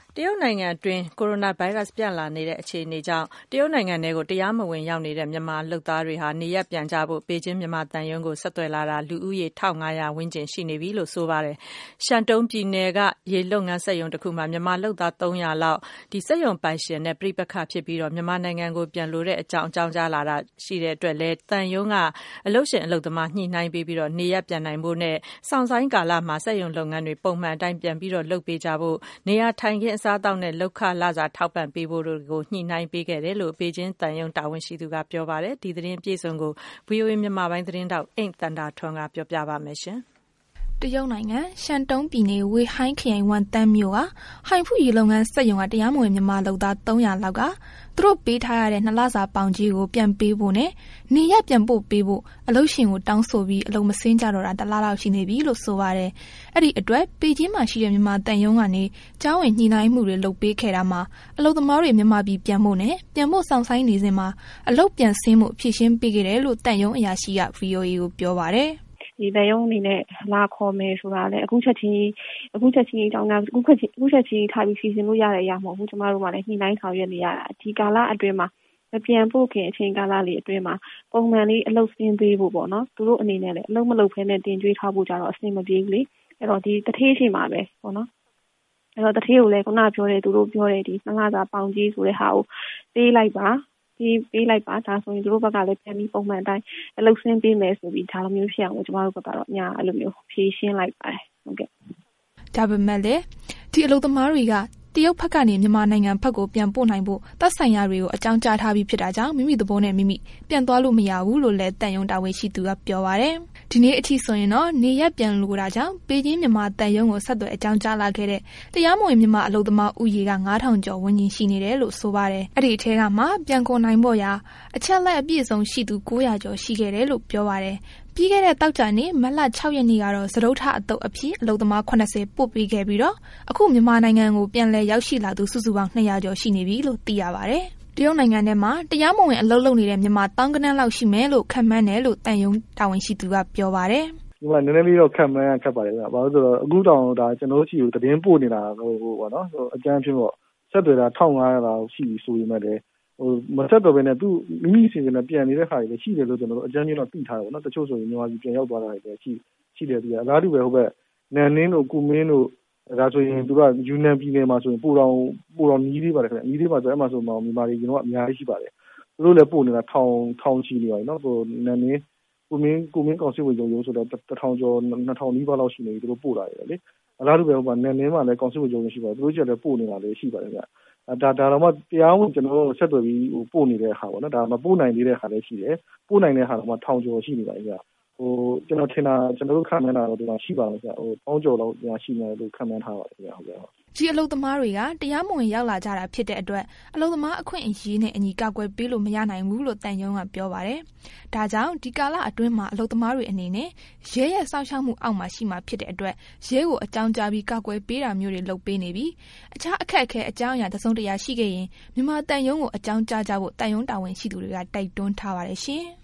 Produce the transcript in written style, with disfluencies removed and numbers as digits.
တရုတ်နိုင်ငံတွင်းကိုရိုနာဗိုင်းရပ်စ်ပြန့်လာနေတဲ့အခြေအနေကြောင့်တရုတ်နိုင်ငံထဲကိုတရားမဝင်ရောက်နေတဲ့မြန်မာလုပ်သားတွေဟာနေရပ်ပြန်ကြဖို့ပေကျင်းမြန်မာသံရုံးကိုဆက်သွယ်လာတာလူဦးရေ1500ဝန်းကျင်ရှိနေပြီလို့ဆိုပါတယ်။ရှန်တုန်းပြည်နယ်ကရေလုပ်ငန်းစက်ရုံတစ်ခုမှာမြန်မာလုပ်သား300လောက်ဒီစက်ရုံပိုင်ရှင်နဲ့ပြိပက္ခဖြစ်ပြီးတော့မြန်မာနိုင်ငံကိုပြန်လို့တဲ့အကြောင်းကြားလာတာရှိတဲ့အတွက်လဲသံရုံးကအလုပ်ရှင်အလုပ်သမားညှိနှိုင်းပေးပြီးတော့နေရပ်ပြန်နိုင်ဖို့နဲ့စောင့်ဆိုင်ကာလမှာစက်ရုံလုပ်ငန်းတွေပုံမှန်အတိုင်းပြန်ပြီးတော့လုပ်ပေးကြဖို့နေရာထိုင်ခင်းအစားအသောက်နဲ့လောက်ခလစာထောက်ပံ့ပေးဖို့တို့ကိုညှိနှိုင်းပေးခဲ့တယ်လို့ပေကျင်းတန်ယုံတာဝန်ရှိသူကပြောပါတယ်ဒီသတင်းပြေဆုံးကို VOA မြန်မာပိုင်းသတင်းတောက်အိမ်တန်တာထွန်းကပြောပြပါမယ်ရှင်တရုတ်နိုင်ငံရှန်တုန်းပြည်နယ်ဝေဟိုင်းခရိုင်ဝန်တန်းမြို့ကဟိုင်ဖူရေလုပ်ငန်းစက်ရုံကတရားမဝင်မြန်မာလုပ်သား300လောက်ကသူတို့ပေးထားရတဲ့2လစာပေါင်ကြီးကိုပြန်ပေးဖို့နဲ့နေရပ်ပြန်ပို့ပေးဖို့အလုပ်ရှင်ကိုတောင်းဆိုပြီးအလုပ်မဆင်းကြတော့တာတလားလောက်ရှိနေပြီလို့ဆိုပါတယ်။အဲ့ဒီအတွက်ပေကျင်းမှာရှိတဲ့မြန်မာတန်ယုံကနေကျောင်းဝင်ညှိနှိုင်းမှုတွေလုပ်ပေးခဲ့တာမှာအလုပ်သမားတွေမြန်မာပြည်ပြန်ဖို့နဲ့ပြန်ဖို့ဆောင်ဆိုင်နေစဉ်မှာအလုပ်ပြန်ဆင်းမှုဖြည့်ရှင်းပေးခဲ့တယ်လို့တန်ယုံအရာရှိက VOA ကိုပြောပါတယ်။ဒီတရုံအနေနဲ့လာခေါ်မယ်ဆိုတာလေအခုချက်ချင်းအကြောင်းများအခုချက်ချင်းထားပြီးစီစဉ်လို့ရတဲ့အရာမဟုတ်ဘူးကျမတို့ကလည်းညှိနှိုင်းဆောင်ရွက်နေရတာဒီကာလအတွင်းမှာမပြန်ဖို့ခင်အချိန်ကာလလေးအတွင်းမှာပုံမှန်လေးအလုပ်ဆင်းပေးဖို့ပေါ့နော်သူတို့အနေနဲ့လည်းအလုပ်မလုပ်ဖဲနဲ့တင်ကြွေးထားဖို့ကြတော့အဆင်မပြေဘူးလေအဲ့တော့ဒီတထေးရှိမှာပဲပေါ့နော်အဲ့တော့တထေးကိုလည်းခုနပြောတဲ့သူတို့ပြောတဲ့ဒီ2လစာပေါင်ကြီးဆိုတဲ့ဟာကိုပေးလိုက်ပါဒါဆိုရင်တို့ဘက်ကလည်းပြန်ပြီးပုံမှန်အတိုင်းအလုပ်ဆင်းပေးမယ်ဆိုပြီးဒါလိုမျိုးဖြစ်အောင်ကျမတို့ဘက်ကတော့ညာအဲ့လိုမျိုးဖြည့်ရှင်းလိုက်ပါတယ်ဟုတ်ကဲ့ဒါပေမဲ့လေဒီအလုပ်သမားတွေကတရုတ်ဘက်ကနေမြန်မာနိုင်ငံဘက်ကိုပြန်ပို့နိုင်ဖို့သက်ဆိုင်ရာတွေကိုအကြောင်းကြားထားပြီးဖြစ်တာကြောင့်မိမိသဘောနဲ့မိမိပြန်သွားလို့မရဘူးလို့လည်းတန်ယုံတာဝန်ရှိသူကပြောပါတယ်ဒီနေ့အထိဆိုရင်တော့နေရက်ပြန်လို့တာကြောင့်ပေကျင်းမြန်မာတန်ယုံကိုဆက်သွယ်အကြောင်းကြားလာခဲ့တဲ့တရားမဝင်မြန်မာအလုပ်သမားဦးရေက9000ကျော်ဝန်းကျင်ရှိနေတယ်လို့ဆိုပါတယ်အဲ့ဒီအထဲကမှပြန်ခေါ်နိုင်ဖို့ရာအချက်လက်အပြည့်စုံရှိသူ900ကျော်ရှိခဲ့တယ်လို့ပြောပါတယ်ပြီးခဲ့တဲ့တောက်ကြနေ့မတ်လ6ရက်နေ့ကတော့စတုထအတုပ်အဖြစ်အလုပ်သမား80ပို့ပေးခဲ့ပြီးတော့အခုမြန်မာနိုင်ငံကိုပြန်လည်ရောက်ရှိလာသူစုစုပေါင်း200ကျော်ရှိနေပြီလို့သိရပါတယ်။တရုတ်နိုင်ငံထဲမှာတရားမဝင်အလုပ်လုပ်နေတဲ့မြန်မာတောင်းကနန်းလောက်ရှိမယ်လို့ခန့်မှန်းတယ်လို့တန်ယုံတာဝန်ရှိသူကပြောပါတယ်။ဒီမှာနည်းနည်းလေးတော့ခန့်မှန်းခက်ပါတယ်ဗျ။ဘာလို့ဆိုတော့အခုတောင်ဒါကျွန်တော်တို့ရှိကိုသတင်းပို့နေတာဟိုပေါ့နော်။အကြမ်းဖြစ်တော့ဆက်သွယ်တာ1500လောက်ရှိပြီဆိုပေမဲ့လည်းမဆက်တော့ဘဲနဲ့သူမိမိစီစဉ်နဲ့ပြန်နေတဲ့ခါတွေလည်းရှိတယ်လို့ကျွန်တော်တို့အကြမ်းချင်းတော့သိထားတယ်ပေါ့နော်တချို့ဆိုရင်မြန်မာပြည်ပြန်ရောက်သွားတာတွေလည်းရှိတယ်ဒီအလားတူပဲဟုတ်ပဲနန်နင်းတို့ကုမင်းတို့ဒါဆိုရင်သူကယူနန်ပြည်နယ်မှာဆိုရင်ပိုတော်နီးသေးပါတယ်ခင်ဗျနီးသေးပါဆိုအဲ့မှာဆိုမြန်မာပြည်ကျွန်တော်အများကြီးရှိပါတယ်သူတို့လည်းပို့နေတာထောင်ချီနေပါတယ်နော်ဟိုနန်နင်းကုမင်းကောင်စစ်ဝင်ရုံဆိုတော့1000ကျော်2000နီးပါးလောက်ရှိနေပြီသူတို့ပို့လာတယ်လေအလားတူပဲဟိုမှာနန်နင်းမှာလည်းကောင်စစ်ဝင်ရုံရှိပါတယ်သူတို့ကျလည်းပို့နေတာလည်းရှိပါတယ်ခင်ဗျဒါတော့မှတရားဝင်ကျွန်တော်တို့ဆက်သွယ်ပြီးပို့နေတဲ့ဟာပေါ့နော်ဒါမပို့နိုင်သေးတဲ့ဟာလည်းရှိတယ်ပို့နိုင်တဲ့ဟာတော့မှ1000ကျော်ရှိနေပါပြီဗျဟိုကျွန်တော်ထင်တာကျွန်တော်တို့ခံမှန်းတာတော့ဒီမှာရှိပါလို့ဗျဟို1000ကျော်လောက်ရှိနေတယ်လို့ခံမှန်းထားပါတယ်ဗျဟုတ်ကဲ့ဒီအလုပ်သမားတွေကတရားမဝင်ရောက်လာကြတာဖြစ်တဲ့အတွက်အလုပ်သမားအခွင့်အရေးနဲ့အညီကာကွယ်ပေးလို့မရနိုင်ဘူးလို့တန်ယုံကပြောပါတယ်။ဒါကြောင့်ဒီကာလအတွင်းမှာအလုပ်သမားတွေအနေနဲ့ရဲရဲ့စောင့်ရှောက်မှုအောက်မှာရှိမှဖြစ်တဲ့အတွက်ရဲကိုအကြောင်းကြားပြီးကာကွယ်ပေးတာမျိုးတွေလုပ်ပေးနေပြီးအခြားအခက်အခဲအကြောင်းအရာတစုံတရာရှိခဲ့ရင်မြန်မာတန်ယုံကိုအကြောင်းကြားကြဖို့တန်ယုံတာဝန်ရှိသူတွေကတိုက်တွန်းထားပါတယ်ရှင်။